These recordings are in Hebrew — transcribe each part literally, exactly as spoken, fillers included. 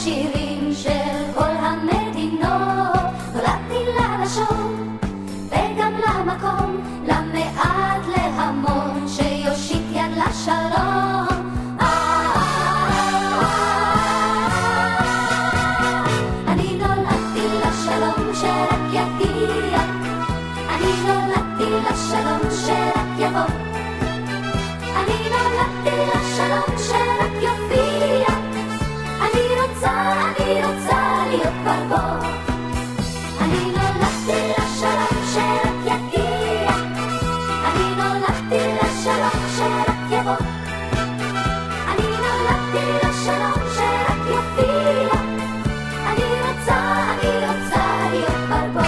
שירים של כל המדינות, נולדתי ללשון וגם למקום, למעט להמון, שיושיט יד לשלום. אני נולדתי לשלום שרק יגיע, אני נולדתי לשלום שרק יבוא, אני נולדתי לשלום שרק יופיע, אני רוצה, אני רוצה להיות כבר בו. אני נולדתי לשלום שרק יגיע, אני נולדתי לשלום שרק יבוא, אני נולדתי לשלום שרק יופיע, אני רוצה, אני רוצה להיות כבר בו.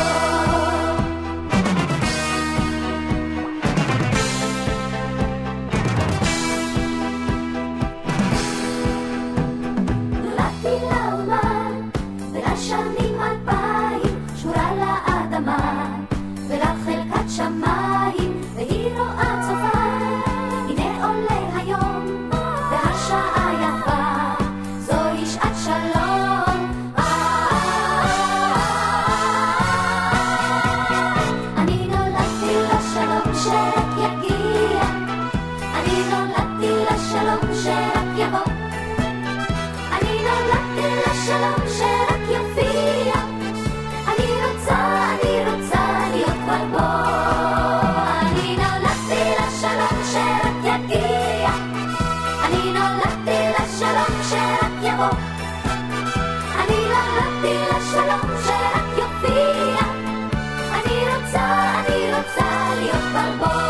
שנים אלפיים שורה לאדמה ולחלקת שמיים, והיא רואה צופה, הנה עולה היום והשעה יפה, זוהי שעת שלום. אני נולדתי לשלום שרק יגיע, אני נולדתי לשלום שרק יבוא, אני נולדתי לשלום שרק יופיע, אני רוצה, אני רוצה להיות כבר בו. אני נולדתי לשלום שרק יגיע, אני נולדתי לשלום שרק יבוא, אני נולדתי לשלום שרק יופיע, אני רוצה, אני רוצה להיות כבר בו.